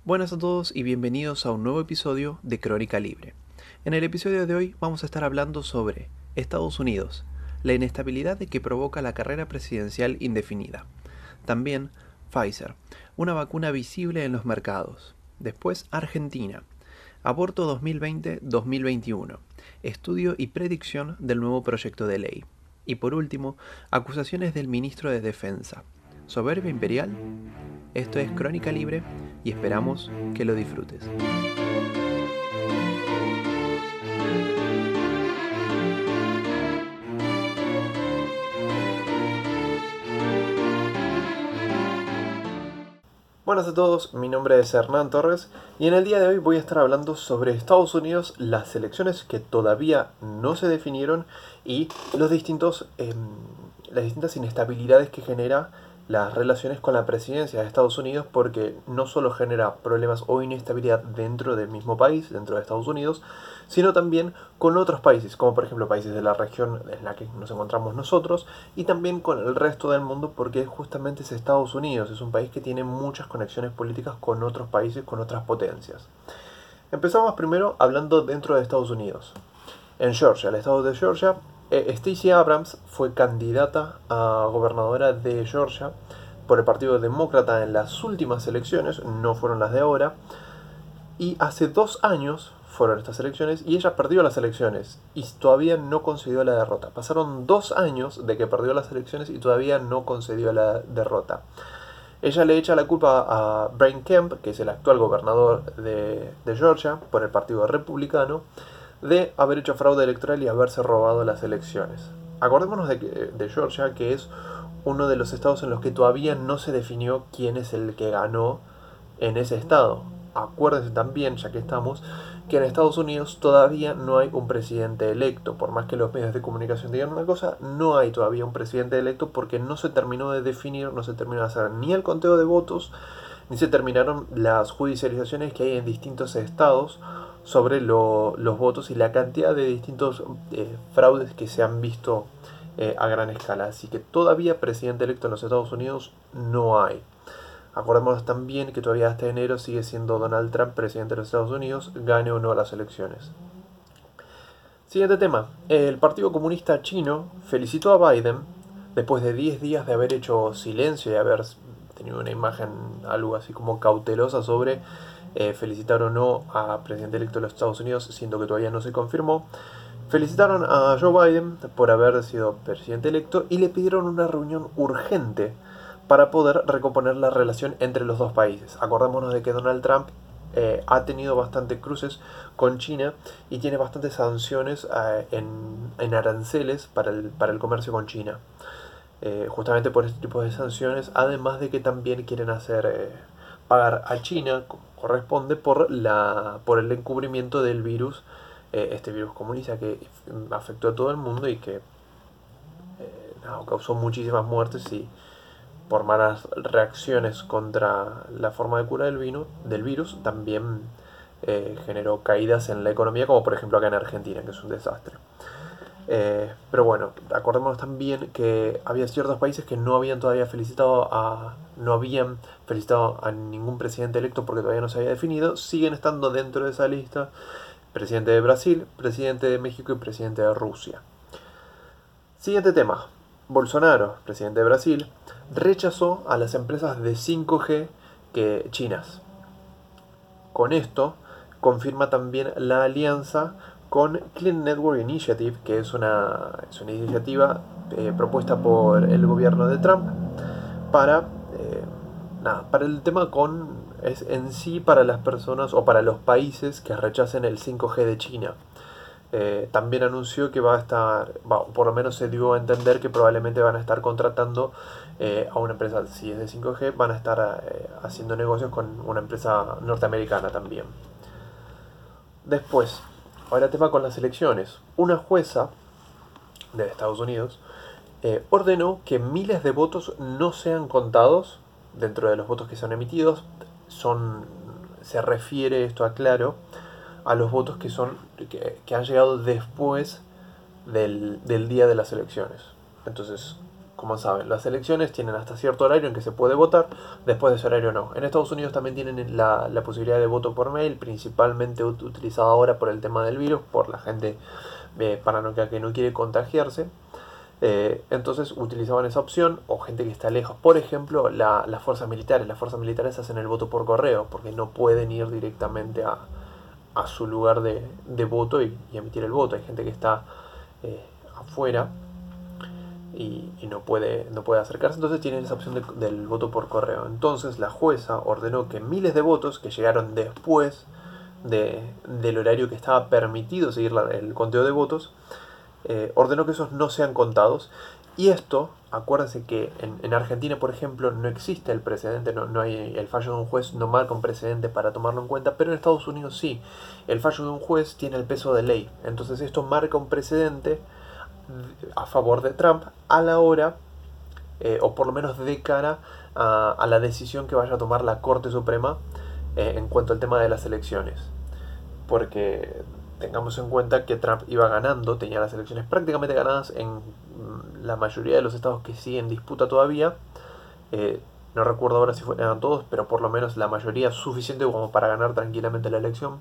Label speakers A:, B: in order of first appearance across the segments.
A: Buenas a todos y bienvenidos a un nuevo episodio de Crónica Libre. En el episodio de hoy vamos a estar hablando sobre Estados Unidos, la inestabilidad que provoca la carrera presidencial indefinida. También Pfizer, una vacuna visible en los mercados. Después Argentina, aborto 2020-2021, estudio y predicción del nuevo proyecto de ley. Y por último, acusaciones del ministro de Defensa. ¿Soberbia imperial? Esto es Crónica Libre y esperamos que lo disfrutes. Buenas a todos, mi nombre es Hernán Torres y en el día de hoy voy a estar hablando sobre Estados Unidos, las elecciones que todavía no se definieron y las distintas inestabilidades que genera las relaciones con la presidencia de Estados Unidos, porque no solo genera problemas o inestabilidad dentro del mismo país, dentro de Estados Unidos, sino también con otros países, como por ejemplo países de la región en la que nos encontramos nosotros, y también con el resto del mundo, porque justamente es Estados Unidos, es un país que tiene muchas conexiones políticas con otros países, con otras potencias. Empezamos primero hablando dentro de Estados Unidos. En Georgia, el estado de Georgia, Stacey Abrams fue candidata a gobernadora de Georgia por el Partido Demócrata en las últimas elecciones, no fueron las de ahora, y hace 2 años fueron estas elecciones y ella perdió las elecciones y todavía no concedió la derrota. Pasaron 2 años de que perdió las elecciones y todavía no concedió la derrota. Ella le echa la culpa a Brian Kemp, que es el actual gobernador de Georgia, por el Partido Republicano, de haber hecho fraude electoral y haberse robado las elecciones. Acordémonos de Georgia, que es uno de los estados en los que todavía no se definió quién es el que ganó en ese estado. Acuérdense también, ya que estamos, que en Estados Unidos todavía no hay un presidente electo. Por más que los medios de comunicación digan una cosa, no hay todavía un presidente electo porque no se terminó de definir, no se terminó de hacer ni el conteo de votos, ni se terminaron las judicializaciones que hay en distintos estados sobre los votos y la cantidad de distintos fraudes que se han visto a gran escala. Así que todavía presidente electo en los Estados Unidos no hay. Acordémonos también que todavía hasta enero sigue siendo Donald Trump presidente de los Estados Unidos, gane o no las elecciones. Siguiente tema. El Partido Comunista Chino felicitó a Biden después de 10 días de haber hecho silencio y haber tenido una imagen algo así como cautelosa sobre felicitar o no a presidente electo de los Estados Unidos, siendo que todavía no se confirmó. Felicitaron a Joe Biden por haber sido presidente electo y le pidieron una reunión urgente para poder recomponer la relación entre los dos países. Acordémonos de que Donald Trump ha tenido bastantes cruces con China y tiene bastantes sanciones en aranceles para el comercio con China. Justamente por este tipo de sanciones, además de que también quieren hacer pagar a China, como corresponde, por el encubrimiento del virus, este virus comunista que afectó a todo el mundo y que causó muchísimas muertes y por malas reacciones contra la forma de cura del virus, también generó caídas en la economía, como por ejemplo acá en Argentina, que es un desastre. Pero bueno, acordémonos también que había ciertos países que no habían felicitado a ningún presidente electo porque todavía no se había definido, siguen estando dentro de esa lista: presidente de Brasil, presidente de México y presidente de Rusia. Siguiente tema. Bolsonaro, presidente de Brasil, rechazó a las empresas de 5G chinas. Con esto confirma también la alianza con Clean Network Initiative, que es una iniciativa propuesta por el gobierno de Trump para el tema en sí para las personas o para los países que rechacen el 5G de China. También anunció que por lo menos se dio a entender que probablemente van a estar contratando a una empresa, si es de 5G, van a estar haciendo negocios con una empresa norteamericana también. Después, ahora tema con las elecciones. Una jueza de Estados Unidos ordenó que miles de votos no sean contados dentro de los votos que son emitidos. Se refiere esto, aclaro, a los votos que han llegado después del día de las elecciones. Entonces, como saben, las elecciones tienen hasta cierto horario en que se puede votar, después de ese horario no. En Estados Unidos también tienen la posibilidad de voto por mail, principalmente utilizada ahora por el tema del virus, por la gente paranoica que no quiere contagiarse. Entonces utilizaban esa opción, o gente que está lejos. Por ejemplo, las fuerzas militares. Las fuerzas militares hacen el voto por correo, porque no pueden ir directamente a su lugar de voto y emitir el voto. Hay gente que está afuera y no puede acercarse, entonces tienen esa opción del voto por correo. Entonces la jueza ordenó que miles de votos que llegaron después del horario que estaba permitido seguir el conteo de votos, ordenó que esos no sean contados. Y esto, acuérdense que en Argentina, por ejemplo, no existe el precedente, no hay el fallo de un juez, no marca un precedente para tomarlo en cuenta, pero en Estados Unidos sí. El fallo de un juez tiene el peso de ley. Entonces esto marca un precedente a favor de Trump a la hora, o por lo menos de cara a la decisión que vaya a tomar la Corte Suprema en cuanto al tema de las elecciones. Porque tengamos en cuenta que Trump iba ganando, tenía las elecciones prácticamente ganadas en la mayoría de los estados que siguen en disputa todavía. No recuerdo ahora si eran todos, pero por lo menos la mayoría suficiente como para ganar tranquilamente la elección.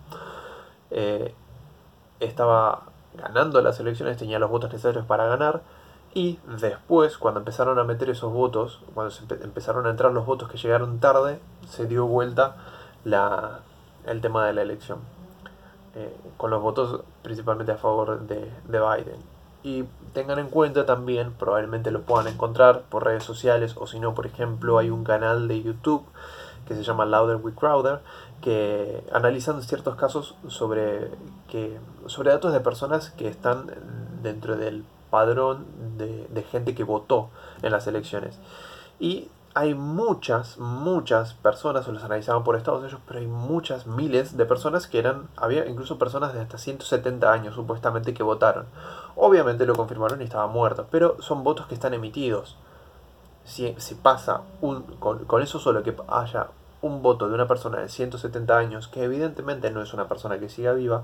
A: Estaba ganando las elecciones, tenía los votos necesarios para ganar. Y después, cuando empezaron a meter esos votos, cuando empezaron a entrar los votos que llegaron tarde, se dio vuelta el tema de la elección. Con los votos principalmente a favor de Biden. Y tengan en cuenta también, probablemente lo puedan encontrar por redes sociales, o si no, por ejemplo, hay un canal de YouTube que se llama Louder with Crowder, que analizan ciertos casos sobre datos de personas que están dentro del padrón de gente que votó en las elecciones. Y hay muchas personas, o los analizaban por estados ellos, pero hay muchas, miles de personas había incluso personas de hasta 170 años supuestamente que votaron. Obviamente lo confirmaron y estaba muerto, pero son votos que están emitidos. Si pasa con eso solo, que haya un voto de una persona de 170 años, que evidentemente no es una persona que siga viva,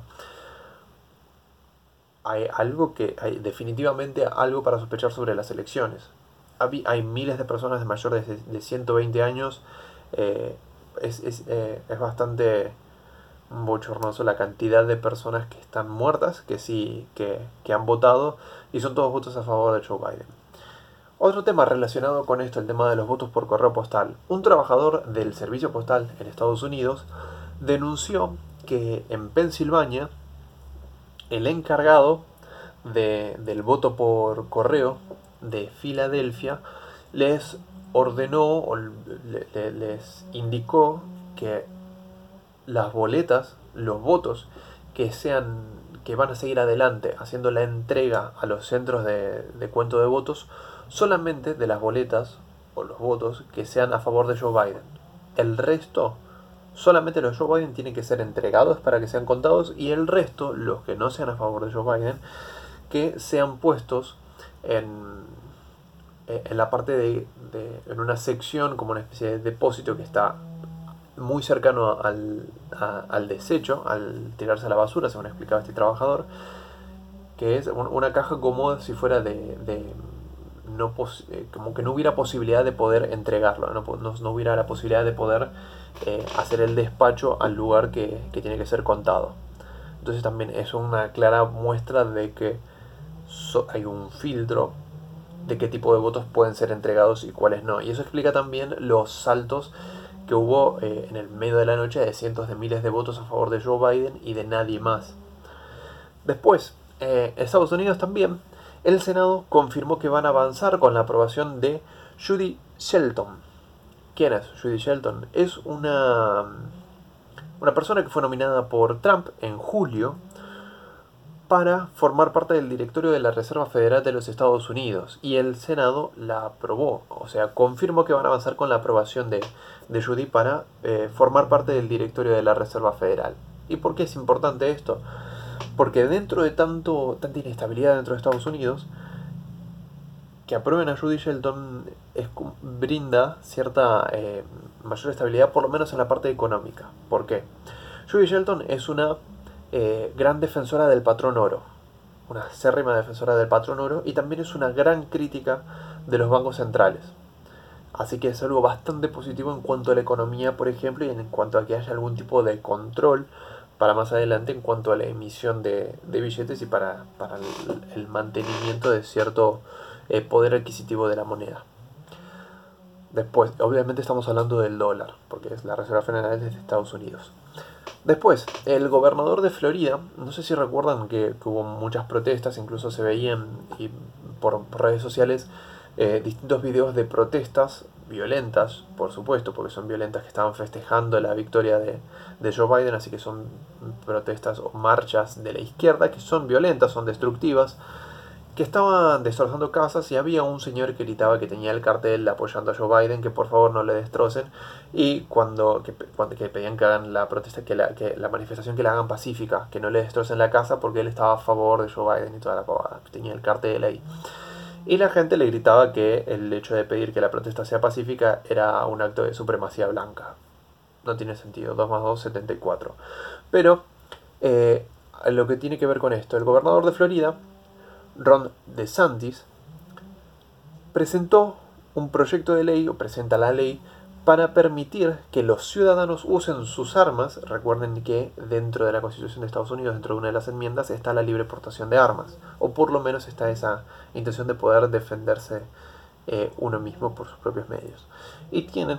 A: hay definitivamente algo para sospechar sobre las elecciones. Hay miles de personas de mayor de 120 años. Es bastante bochornoso la cantidad de personas que están muertas, que han votado, y son todos votos a favor de Joe Biden. Otro tema relacionado con esto, el tema de los votos por correo postal. Un trabajador del servicio postal en Estados Unidos denunció que en Pensilvania el encargado del voto por correo de Filadelfia les ordenó o les indicó que las boletas, los votos que van a seguir adelante haciendo la entrega a los centros de cuento de votos, solamente de las boletas o los votos que sean a favor de Joe Biden. El resto, solamente los Joe Biden tienen que ser entregados para que sean contados, y el resto, los que no sean a favor de Joe Biden, que sean puestos en la parte en una sección, como una especie de depósito que está muy cercano al desecho, al tirarse a la basura, según explicaba este trabajador, que es una caja como si fuera como que no hubiera posibilidad de poder entregarlo, no hubiera la posibilidad de poder hacer el despacho al lugar que tiene que ser contado. Entonces también es una clara muestra de que hay un filtro de qué tipo de votos pueden ser entregados y cuáles no. Y eso explica también los saltos que hubo en el medio de la noche de cientos de miles de votos a favor de Joe Biden y de nadie más. Después, en Estados Unidos también, el Senado confirmó que van a avanzar con la aprobación de Judy Shelton. ¿Quién es Judy Shelton? Es una persona que fue nominada por Trump en julio para formar parte del directorio de la Reserva Federal de los Estados Unidos, y el Senado la aprobó, o sea, confirmó que van a avanzar con la aprobación de Judy para formar parte del directorio de la Reserva Federal. ¿Y por qué es importante esto? Porque dentro de tanta inestabilidad dentro de Estados Unidos, que aprueben a Judy Shelton brinda cierta mayor estabilidad, por lo menos en la parte económica. ¿Por qué? Judy Shelton es una gran defensora del patrón oro, una acérrima defensora del patrón oro, y también es una gran crítica de los bancos centrales. Así que es algo bastante positivo en cuanto a la economía, por ejemplo, y en cuanto a que haya algún tipo de control para más adelante en cuanto a la emisión de billetes y para el mantenimiento de cierto poder adquisitivo de la moneda. Después, obviamente estamos hablando del dólar, porque es la Reserva Federal de Estados Unidos. Después, el gobernador de Florida, no sé si recuerdan que hubo muchas protestas, incluso se veían por redes sociales distintos videos de protestas violentas, por supuesto, porque son violentas, que estaban festejando la victoria de Joe Biden, así que son protestas o marchas de la izquierda que son violentas, son destructivas, que estaban destrozando casas, y había un señor que gritaba que tenía el cartel apoyando a Joe Biden, que por favor no le destrocen, y cuando pedían que hagan la protesta, que la manifestación que la hagan pacífica, que no le destrocen la casa, porque él estaba a favor de Joe Biden y toda la pavada, tenía el cartel ahí. Y la gente le gritaba que el hecho de pedir que la protesta sea pacífica era un acto de supremacía blanca. No tiene sentido, 2 más 2, 74. Pero lo que tiene que ver con esto, el gobernador de Florida, Ron DeSantis, presentó un proyecto de ley, o presenta la ley, para permitir que los ciudadanos usen sus armas. Recuerden que dentro de la Constitución de Estados Unidos, dentro de una de las enmiendas, está la libre portación de armas, o por lo menos está esa intención de poder defenderse uno mismo por sus propios medios. Y tienen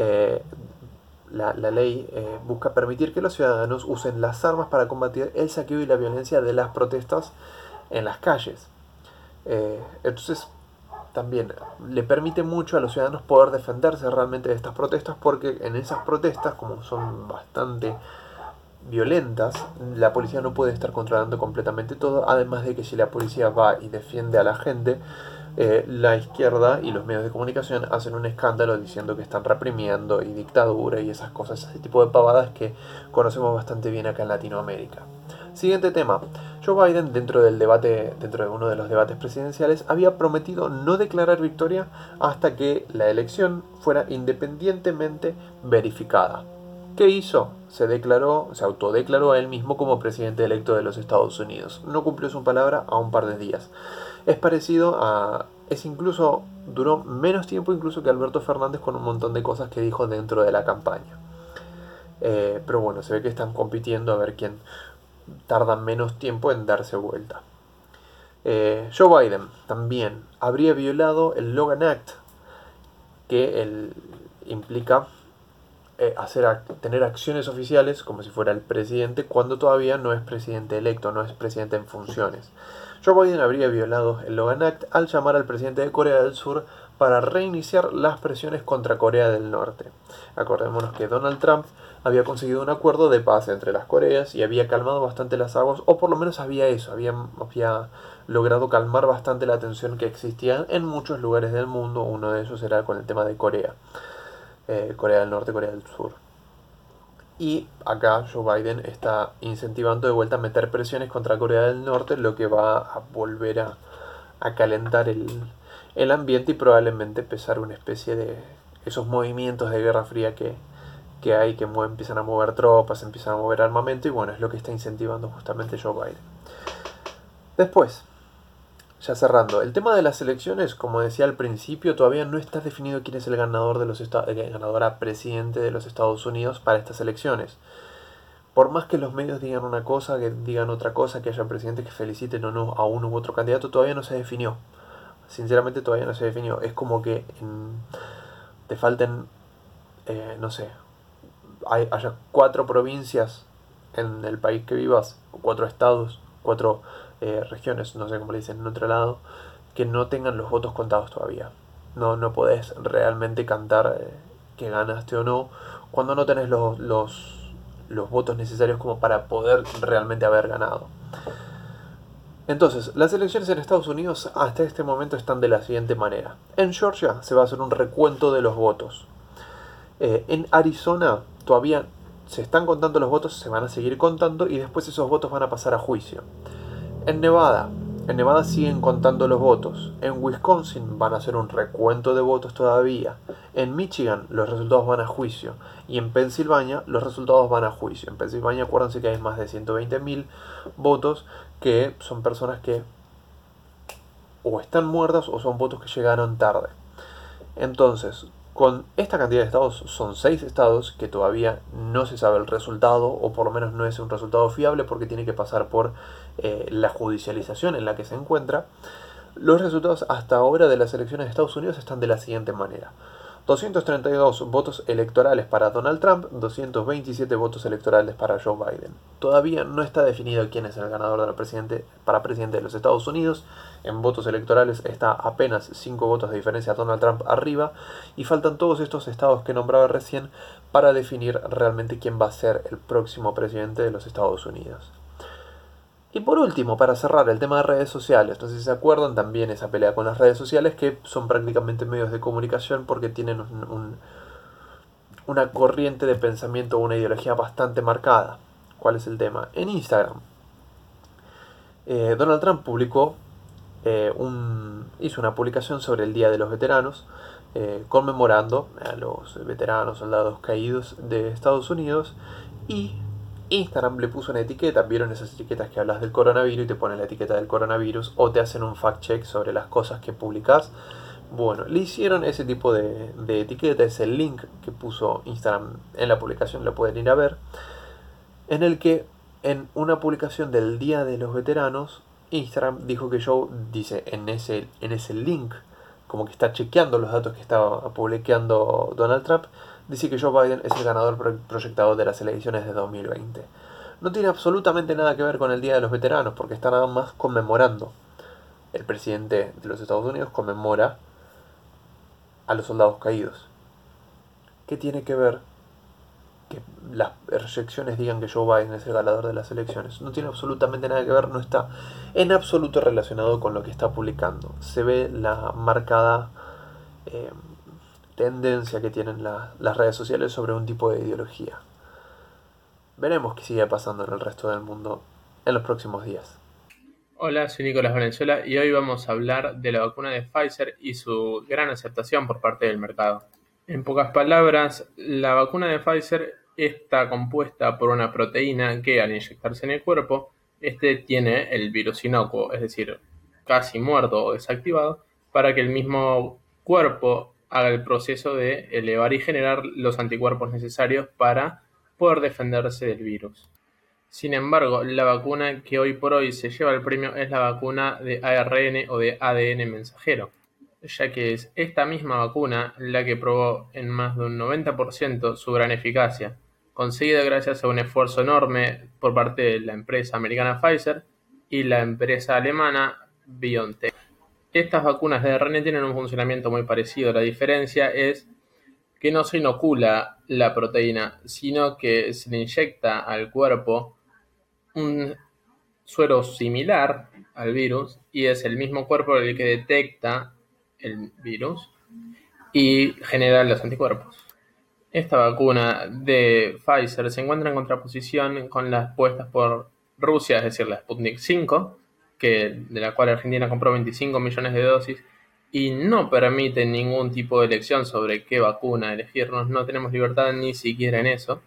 A: la ley busca permitir que los ciudadanos usen las armas para combatir el saqueo y la violencia de las protestas en las calles. Entonces también le permite mucho a los ciudadanos poder defenderse realmente de estas protestas, porque en esas protestas, como son bastante violentas, la policía no puede estar controlando completamente todo, además de que si la policía va y defiende a la gente, la izquierda y los medios de comunicación hacen un escándalo diciendo que están reprimiendo y dictadura y esas cosas, ese tipo de pavadas que conocemos bastante bien acá en Latinoamérica. Siguiente tema. Joe Biden, dentro de uno de los debates presidenciales, había prometido no declarar victoria hasta que la elección fuera independientemente verificada. ¿Qué hizo? Se autodeclaró a él mismo como presidente electo de los Estados Unidos. No cumplió su palabra a un par de días. Duró menos tiempo incluso que Alberto Fernández, con un montón de cosas que dijo dentro de la campaña. Pero bueno, se ve que están compitiendo a ver quién tarda menos tiempo en darse vuelta. Joe Biden también habría violado el Logan Act, que implica tener acciones oficiales como si fuera el presidente, cuando todavía no es presidente electo, no es presidente en funciones. Joe Biden habría violado el Logan Act al llamar al presidente de Corea del Sur para reiniciar las presiones contra Corea del Norte. Acordémonos que Donald Trump había conseguido un acuerdo de paz entre las Coreas y había calmado bastante las aguas, o por lo menos había logrado calmar bastante la tensión que existía en muchos lugares del mundo. Uno de ellos era con el tema de Corea. Corea del Norte, Corea del Sur. Y acá Joe Biden está incentivando de vuelta a meter presiones contra Corea del Norte, lo que va a volver a calentar el ambiente y probablemente empezar una especie de esos movimientos de Guerra Fría que hay, que empiezan a mover tropas, empiezan a mover armamento, y bueno, es lo que está incentivando justamente Joe Biden. Después, ya cerrando, el tema de las elecciones, como decía al principio, todavía no está definido quién es el ganador ganador a presidente de los Estados Unidos para estas elecciones. Por más que los medios digan una cosa, que digan otra cosa, que haya presidentes que feliciten o no a uno u otro candidato, todavía no se definió. Sinceramente todavía no se definió. Es como que te falten, no sé, haya 4 provincias en el país que vivas, o 4 estados, 4 regiones, no sé cómo le dicen en otro lado, que no tengan los votos contados todavía. No podés realmente cantar que ganaste o no cuando no tenés los votos necesarios como para poder realmente haber ganado. Entonces, las elecciones en Estados Unidos hasta este momento están de la siguiente manera. En Georgia se va a hacer un recuento de los votos. En Arizona todavía se están contando los votos, se van a seguir contando y después esos votos van a pasar a juicio. En Nevada siguen contando los votos. En Wisconsin van a hacer un recuento de votos todavía. En Michigan los resultados van a juicio. Y en Pensilvania los resultados van a juicio. En Pensilvania acuérdense que hay más de 120.000 votos, que son personas que o están muertas o son votos que llegaron tarde. Entonces, con esta cantidad de estados, son 6 estados que todavía no se sabe el resultado, o por lo menos no es un resultado fiable porque tiene que pasar por la judicialización en la que se encuentra. Los resultados hasta ahora de las elecciones de Estados Unidos están de la siguiente manera: 232 votos electorales para Donald Trump, 227 votos electorales para Joe Biden. Todavía no está definido quién es el ganador para presidente de los Estados Unidos. En votos electorales está apenas 5 votos de diferencia a Donald Trump arriba, y faltan todos estos estados que nombraba recién para definir realmente quién va a ser el próximo presidente de los Estados Unidos. Y por último, para cerrar el tema de redes sociales, no sé si se acuerdan también esa pelea con las redes sociales, que son prácticamente medios de comunicación porque tienen una corriente de pensamiento, una ideología bastante marcada. ¿Cuál es el tema? En Instagram, Donald Trump hizo una publicación sobre el Día de los Veteranos, conmemorando a los veteranos, soldados caídos de Estados Unidos, y Instagram le puso una etiqueta. ¿Vieron esas etiquetas que hablas del coronavirus y te ponen la etiqueta del coronavirus, o te hacen un fact check sobre las cosas que publicas? Bueno, le hicieron ese tipo de etiqueta, ese link que puso Instagram en la publicación, lo pueden ir a ver, en el que en una publicación del Día de los Veteranos, Instagram dijo que dice en ese link, como que está chequeando los datos que estaba publicando Donald Trump, dice que Joe Biden es el ganador proyectado de las elecciones de 2020. No tiene absolutamente nada que ver con el Día de los Veteranos, porque está nada más conmemorando. El presidente de los Estados Unidos conmemora a los soldados caídos. ¿Qué tiene que ver que las proyecciones digan que Joe Biden es el ganador de las elecciones? No tiene absolutamente nada que ver, no está en absoluto relacionado con lo que está publicando. Se ve la marcada tendencia que tienen las redes sociales sobre un tipo de ideología. Veremos qué sigue pasando en el resto del mundo en los próximos días.
B: Hola, soy Nicolás Valenzuela y hoy vamos a hablar de la vacuna de Pfizer y su gran aceptación por parte del mercado. En pocas palabras, la vacuna de Pfizer está compuesta por una proteína que, al inyectarse en el cuerpo, tiene el virus inocuo, es decir, casi muerto o desactivado, para que el mismo cuerpo haga el proceso de elevar y generar los anticuerpos necesarios para poder defenderse del virus. Sin embargo, la vacuna que hoy por hoy se lleva el premio es la vacuna de ARN o de ADN mensajero, ya que es esta misma vacuna la que probó en más de un 90% su gran eficacia, conseguida gracias a un esfuerzo enorme por parte de la empresa americana Pfizer y la empresa alemana BioNTech. Estas vacunas de ARN tienen un funcionamiento muy parecido. La diferencia es que no se inocula la proteína, sino que se le inyecta al cuerpo un suero similar al virus, y es el mismo cuerpo el que detecta el virus y genera los anticuerpos. Esta vacuna de Pfizer se encuentra en contraposición con las puestas por Rusia, es decir, la Sputnik 5, de la cual Argentina compró 25 millones de dosis, y no permite ningún tipo de elección sobre qué vacuna elegirnos. No tenemos libertad ni siquiera en eso.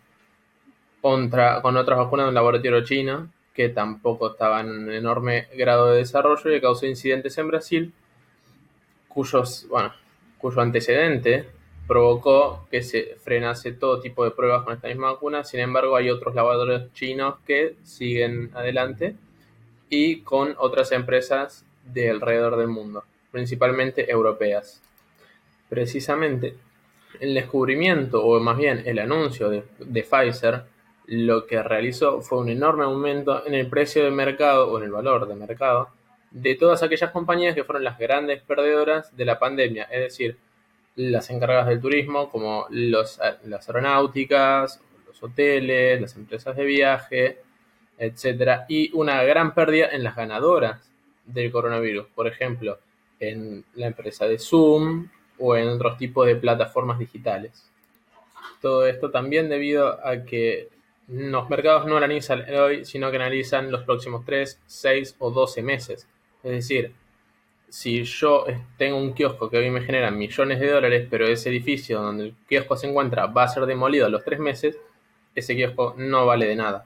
B: Con otras vacunas de un laboratorio chino, que tampoco estaban en un enorme grado de desarrollo y que causó incidentes en Brasil, cuyo antecedente provocó que se frenase todo tipo de pruebas con esta misma vacuna. Sin embargo, hay otros laboratorios chinos que siguen adelante, y con otras empresas de alrededor del mundo, principalmente europeas. Precisamente, el descubrimiento, o más bien el anuncio de Pfizer, lo que realizó fue un enorme aumento en el precio de mercado, o en el valor de mercado, de todas aquellas compañías que fueron las grandes perdedoras de la pandemia, es decir, las encargadas del turismo, como las aeronáuticas, los hoteles, las empresas de viaje, etcétera, y una gran pérdida en las ganadoras del coronavirus, por ejemplo, en la empresa de Zoom o en otros tipos de plataformas digitales. Todo esto también debido a que los mercados no analizan hoy, sino que analizan los próximos 3, 6 o 12 meses. Es decir, si yo tengo un kiosco que hoy me genera millones de dólares, pero ese edificio donde el kiosco se encuentra va a ser demolido a los 3 meses, ese kiosco no vale de nada.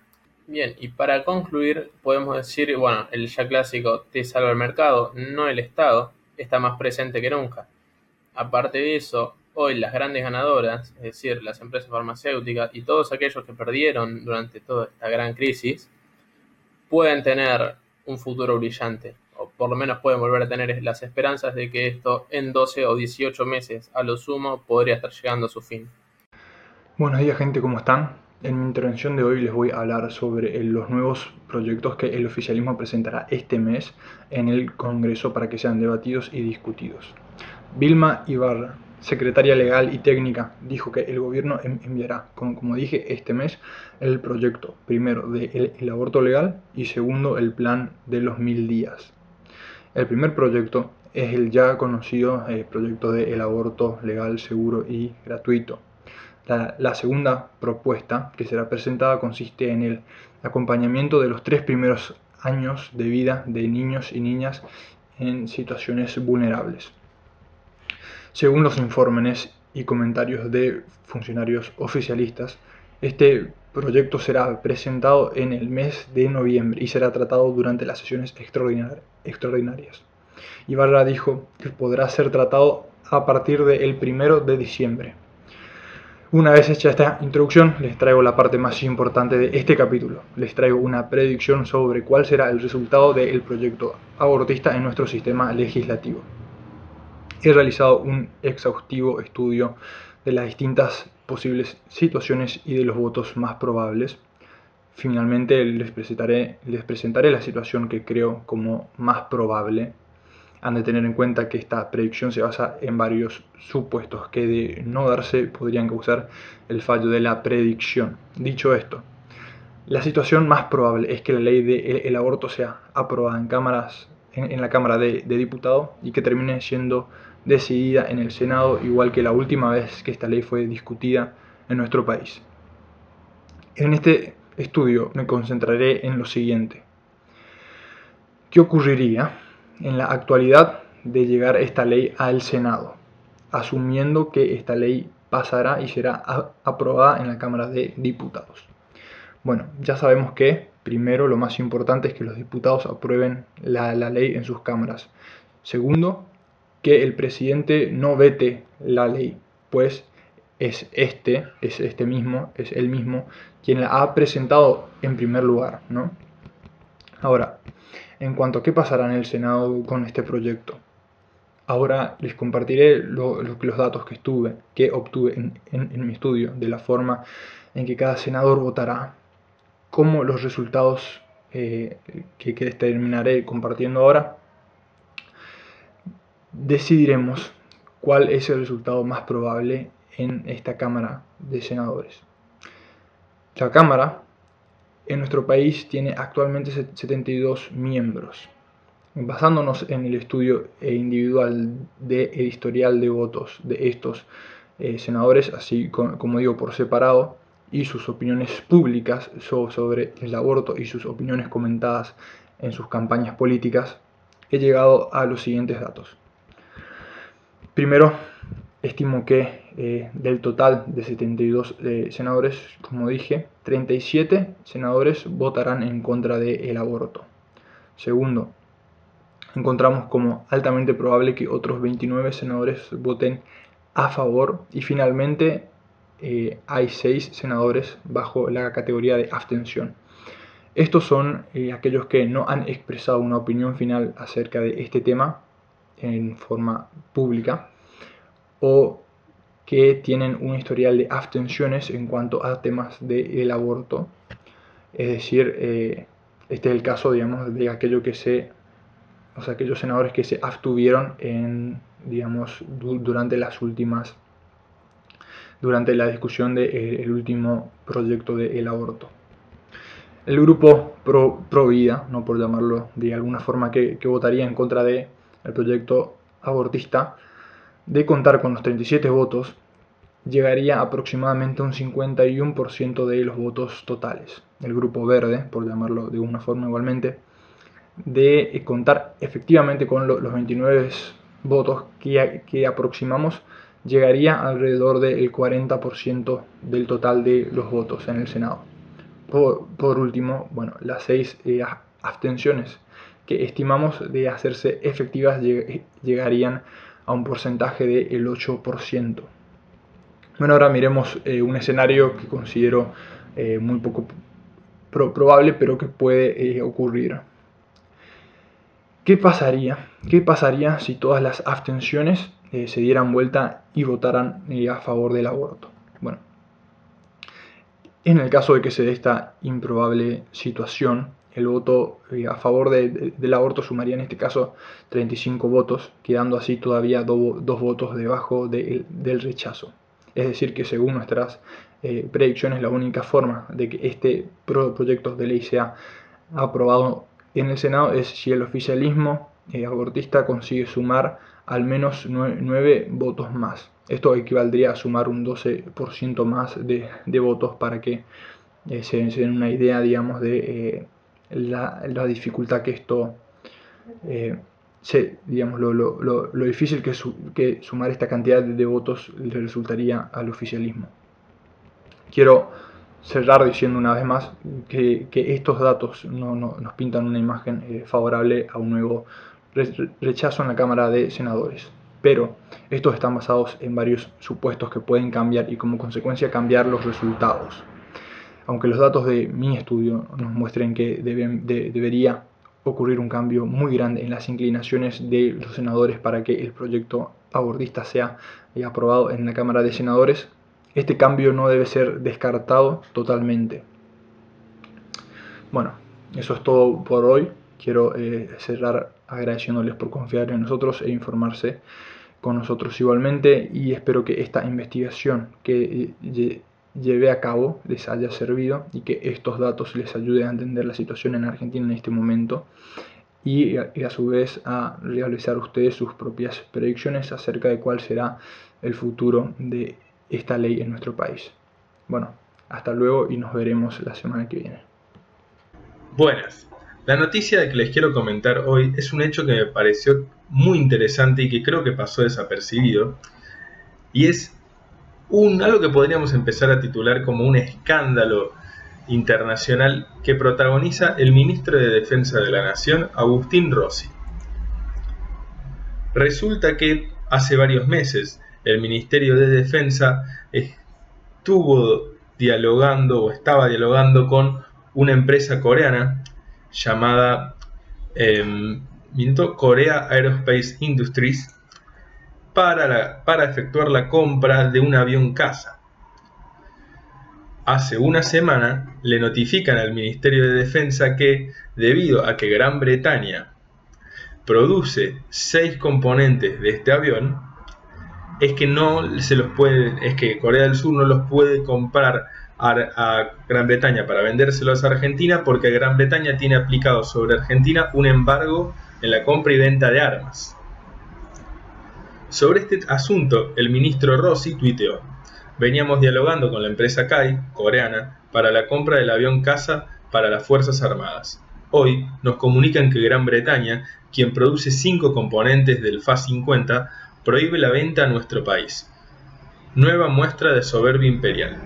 B: Bien, y para concluir, podemos decir, bueno, el ya clásico te salva el mercado, no el Estado, está más presente que nunca. Aparte de eso, hoy las grandes ganadoras, es decir, las empresas farmacéuticas y todos aquellos que perdieron durante toda esta gran crisis, pueden tener un futuro brillante, o por lo menos pueden volver a tener las esperanzas de que esto en 12 o 18 meses a lo sumo podría estar llegando a su fin.
C: Buenos días gente, ¿cómo están? En mi intervención de hoy les voy a hablar sobre los nuevos proyectos que el oficialismo presentará este mes en el Congreso para que sean debatidos y discutidos. Vilma Ibarra, secretaria legal y técnica, dijo que el gobierno enviará, como dije, este mes el proyecto, primero del aborto legal y segundo el plan de los 1000 días. El primer proyecto es el ya conocido proyecto del aborto legal, seguro y gratuito. La segunda propuesta que será presentada consiste en el acompañamiento de los 3 primeros años de vida de niños y niñas en situaciones vulnerables. Según los informes y comentarios de funcionarios oficialistas, este proyecto será presentado en el mes de noviembre y será tratado durante las sesiones extraordinarias. Ibarra dijo que podrá ser tratado a partir del 1 de diciembre. Una vez hecha esta introducción, les traigo la parte más importante de este capítulo. Les traigo una predicción sobre cuál será el resultado del proyecto abortista en nuestro sistema legislativo. He realizado un exhaustivo estudio de las distintas posibles situaciones y de los votos más probables. Finalmente les presentaré la situación que creo como más probable. Han de tener en cuenta que esta predicción se basa en varios supuestos que de no darse podrían causar el fallo de la predicción. Dicho esto, la situación más probable es que la ley del aborto sea aprobada en la Cámara de Diputados y que termine siendo decidida en el Senado, igual que la última vez que esta ley fue discutida en nuestro país. En este estudio me concentraré en lo siguiente. ¿Qué ocurriría en la actualidad de llegar esta ley al Senado, asumiendo que esta ley pasará y será aprobada en la Cámara de Diputados? Bueno, ya sabemos que primero lo más importante es que los diputados aprueben la ley en sus cámaras. Segundo, que el presidente no vete la ley, pues es él mismo quien la ha presentado en primer lugar, ¿no? Ahora, en cuanto a qué pasará en el Senado con este proyecto, ahora les compartiré los datos que obtuve en mi estudio, de la forma en que cada senador votará, como los resultados que terminaré compartiendo ahora. Decidiremos cuál es el resultado más probable en esta Cámara de Senadores. La Cámara en nuestro país tiene actualmente 72 miembros. Basándonos en el estudio individual del historial de votos de estos senadores, así como digo por separado, y sus opiniones públicas sobre el aborto y sus opiniones comentadas en sus campañas políticas, he llegado a los siguientes datos. Primero, estimo que del total de 72 senadores, como dije, 37 senadores votarán en contra del aborto. Segundo, encontramos como altamente probable que otros 29 senadores voten a favor y finalmente hay 6 senadores bajo la categoría de abstención. Estos son aquellos que no han expresado una opinión final acerca de este tema en forma pública o que tienen un historial de abstenciones en cuanto a temas del aborto. Es decir, este es el caso, digamos, de aquellos senadores que se abstuvieron durante la discusión del último proyecto del aborto. El grupo pro vida, no por llamarlo de alguna forma, que votaría en contra del proyecto abortista, de contar con los 37 votos, llegaría aproximadamente a un 51% de los votos totales. El grupo verde, por llamarlo de una forma igualmente, de contar efectivamente con los 29 votos que aproximamos, llegaría alrededor del 40% del total de los votos en el Senado. Por último, bueno, las 6 abstenciones que estimamos de hacerse efectivas llegarían a un porcentaje del 8%. Bueno, ahora miremos un escenario que considero muy poco probable, pero que puede ocurrir. ¿Qué pasaría si todas las abstenciones se dieran vuelta y votaran a favor del aborto? Bueno, en el caso de que se dé esta improbable situación, el voto a favor del aborto sumaría en este caso 35 votos, quedando así todavía 2 votos debajo del rechazo. Es decir, que según nuestras predicciones, la única forma de que este proyecto de ley sea aprobado en el Senado es si el oficialismo abortista consigue sumar al menos 9 votos más. Esto equivaldría a sumar un 12% más de votos para que se den una idea, digamos, de la dificultad que esto, digamos, lo difícil que sumar esta cantidad de votos le resultaría al oficialismo. Quiero cerrar diciendo una vez más que estos datos no nos pintan una imagen favorable a un nuevo rechazo en la Cámara de Senadores. Pero estos están basados en varios supuestos que pueden cambiar y como consecuencia cambiar los resultados. Aunque los datos de mi estudio nos muestren que debería ocurrir un cambio muy grande en las inclinaciones de los senadores para que el proyecto abortista sea aprobado en la Cámara de Senadores, este cambio no debe ser descartado totalmente. Bueno, eso es todo por hoy. Quiero cerrar agradeciéndoles por confiar en nosotros e informarse con nosotros igualmente, y espero que esta investigación que llevé a cabo les haya servido y que estos datos les ayuden a entender la situación en Argentina en este momento y a su vez a realizar ustedes sus propias predicciones acerca de cuál será el futuro de esta ley en nuestro país. Bueno, hasta luego y nos veremos la semana que viene.
D: Buenas. La noticia que les quiero comentar hoy es un hecho que me pareció muy interesante y que creo que pasó desapercibido, y es algo que podríamos empezar a titular como un escándalo internacional que protagoniza el ministro de Defensa de la Nación, Agustín Rossi. Resulta que hace varios meses el Ministerio de Defensa estaba dialogando con una empresa coreana llamada Korea Aerospace Industries para efectuar la compra de un avión caza. Hace una semana le notifican al Ministerio de Defensa que, debido a que Gran Bretaña produce 6 componentes de este avión, es que Corea del Sur no los puede comprar a Gran Bretaña para vendérselos a Argentina, porque Gran Bretaña tiene aplicado sobre Argentina un embargo en la compra y venta de armas. Sobre este asunto, el ministro Rossi tuiteó: veníamos dialogando con la empresa KAI, coreana, para la compra del avión caza para las Fuerzas Armadas. Hoy nos comunican que Gran Bretaña, quien produce 5 componentes del FA-50, prohíbe la venta a nuestro país. Nueva muestra de soberbia imperial.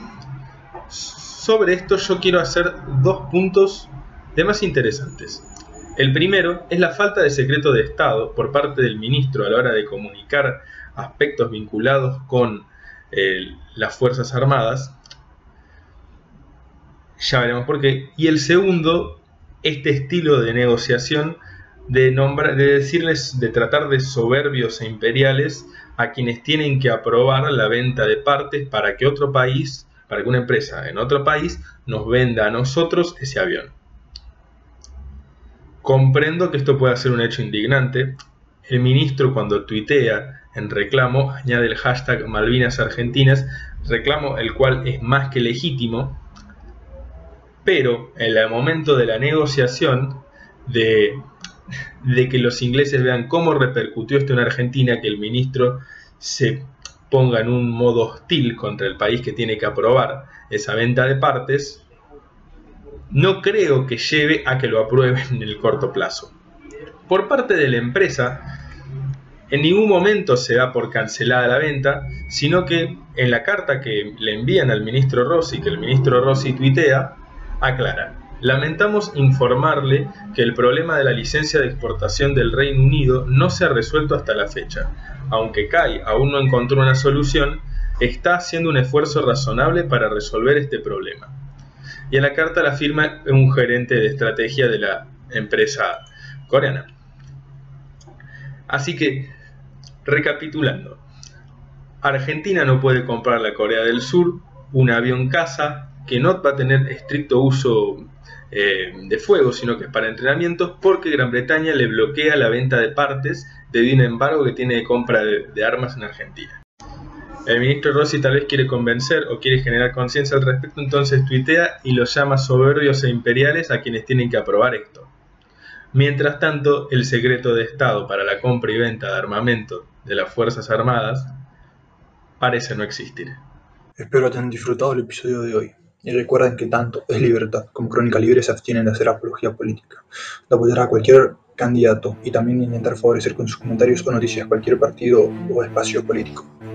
D: Sobre esto yo quiero hacer 2 puntos de más interesantes. El primero es la falta de secreto de Estado por parte del ministro a la hora de comunicar aspectos vinculados con las Fuerzas Armadas. Ya veremos por qué. Y el segundo, este estilo de negociación de tratar de soberbios e imperiales a quienes tienen que aprobar la venta de partes para que una empresa en otro país nos venda a nosotros ese avión. Comprendo que esto pueda ser un hecho indignante. El ministro, cuando tuitea en reclamo, añade el hashtag Malvinas Argentinas, reclamo el cual es más que legítimo, pero en el momento de la negociación, de que los ingleses vean cómo repercutió esto en Argentina, que el ministro se ponga en un modo hostil contra el país que tiene que aprobar esa venta de partes, no creo que lleve a que lo aprueben en el corto plazo. Por parte de la empresa, en ningún momento se da por cancelada la venta, sino que en la carta que le envían al ministro Rossi, que el ministro Rossi tuitea, aclara: lamentamos informarle que el problema de la licencia de exportación del Reino Unido no se ha resuelto hasta la fecha. Aunque CAI aún no encontró una solución, está haciendo un esfuerzo razonable para resolver este problema. Y en la carta la firma un gerente de estrategia de la empresa coreana. Así que, recapitulando, Argentina no puede comprarle a Corea del Sur un avión caza que no va a tener estricto uso de fuego, sino que es para entrenamientos, porque Gran Bretaña le bloquea la venta de partes debido a un embargo que tiene de compra de armas en Argentina. El ministro Rossi tal vez quiere convencer o quiere generar conciencia al respecto, entonces tuitea y los llama soberbios e imperiales a quienes tienen que aprobar esto. Mientras tanto, el secreto de Estado para la compra y venta de armamento de las Fuerzas Armadas parece no existir.
C: Espero que hayan disfrutado el episodio de hoy. Y recuerden que tanto Es Libertad como Crónica Libre se abstienen de hacer apología política, de apoyar a cualquier candidato y también de intentar favorecer con sus comentarios o noticias cualquier partido o espacio político.